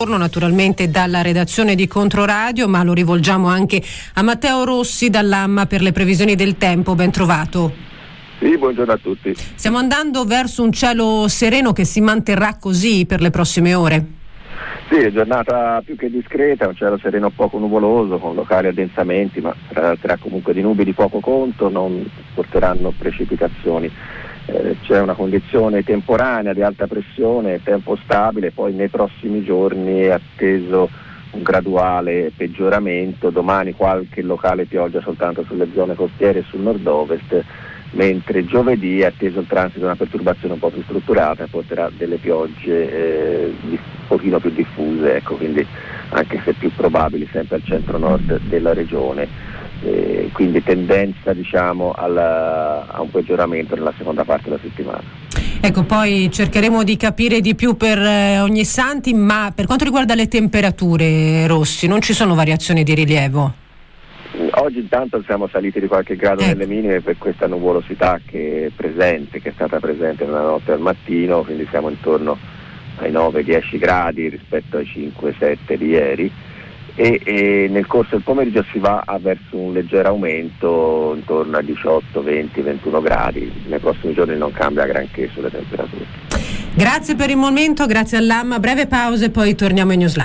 buongiorno naturalmente dalla redazione di Controradio, ma lo rivolgiamo anche a Matteo Rossi dall'AMMA per le previsioni del tempo. Ben trovato. Sì, buongiorno a tutti. Stiamo andando verso un cielo sereno che si manterrà così per le prossime ore? Sì, giornata più che discreta, un cielo sereno poco nuvoloso con locali addensamenti, ma tratterà comunque di nubi di poco conto, non porteranno precipitazioni. C'è una condizione temporanea di alta pressione, tempo stabile, poi nei prossimi giorni è atteso un graduale peggioramento, domani qualche locale pioggia soltanto sulle zone costiere e sul nord-ovest, mentre giovedì è atteso il transito di una perturbazione un po' più strutturata, porterà delle piogge un pochino più diffuse, ecco, quindi anche se più probabili sempre al centro-nord della regione. Quindi tendenza a un peggioramento nella seconda parte della settimana. Ecco, poi cercheremo di capire di più per Ognissanti, ma per quanto riguarda le temperature, Rossi, non ci sono variazioni di rilievo? Oggi intanto siamo saliti di qualche grado nelle minime per questa nuvolosità che è stata presente nella notte al mattino, quindi siamo intorno ai 9-10 gradi rispetto ai 5-7 di ieri. E nel corso del pomeriggio si va verso un leggero aumento intorno a 18, 20, 21 gradi. Nei prossimi giorni non cambia granché sulle temperature. Grazie per il momento, grazie all'AMMA. Breve pausa e poi torniamo in Newsline.